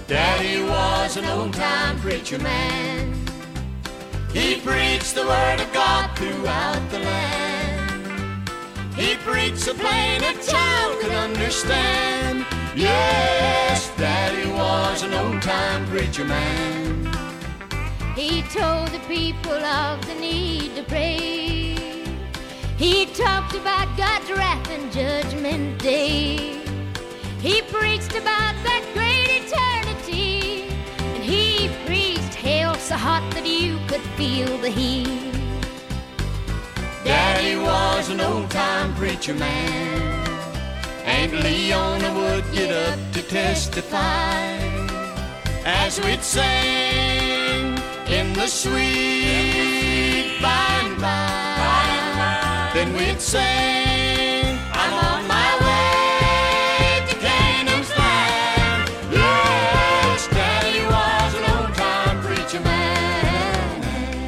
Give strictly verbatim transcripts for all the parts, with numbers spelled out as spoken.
Daddy was an old-time preacher man. He preached the word of God throughout the land. He preached so plain a child could understand. Yes, Daddy was an old-time preacher man. He told the people of the need to pray. He talked about God's wrath and judgment day. He preached about that great eternity, and he preached hell so hot that you could feel the heat. Daddy was an old-time preacher man. Aunt Leona would get up to testify as we'd sing in the sweet by and by. Then we'd sing, I'm on my way to Canaan's land. Yes, Daddy was an old-time preacher man.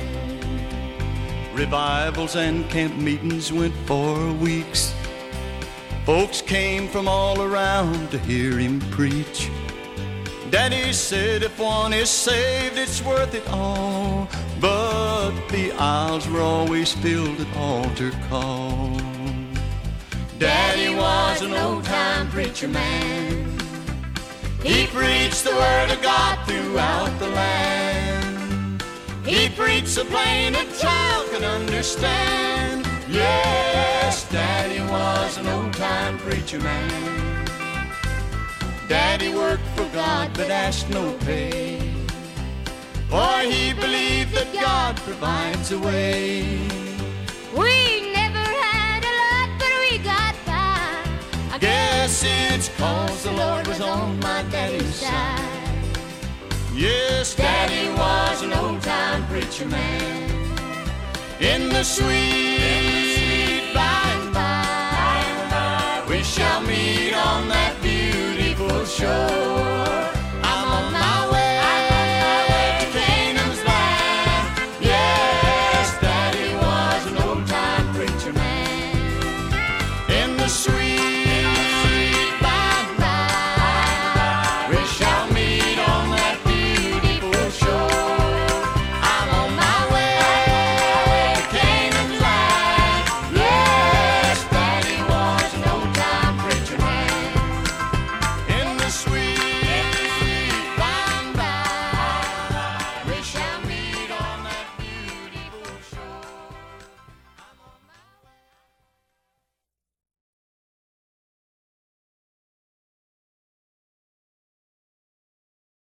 Revivals and camp meetings went for weeks. Folks came from all around to hear him preach. Daddy said if one is saved, it's worth it all. But the aisles were always filled at altar call. Daddy was an old-time preacher man. He preached the word of God throughout the land. He preached so plain a child could understand. Yes, Daddy was an old-time preacher man. Daddy worked for God but asked no pay, for he believed that God provides a way. We never had a lot, but we got by. I Guess it's cause the Lord was on my daddy's side. Yes, Daddy was an old-time preacher man. In the sweet by and by, we shall meet on that beautiful shore.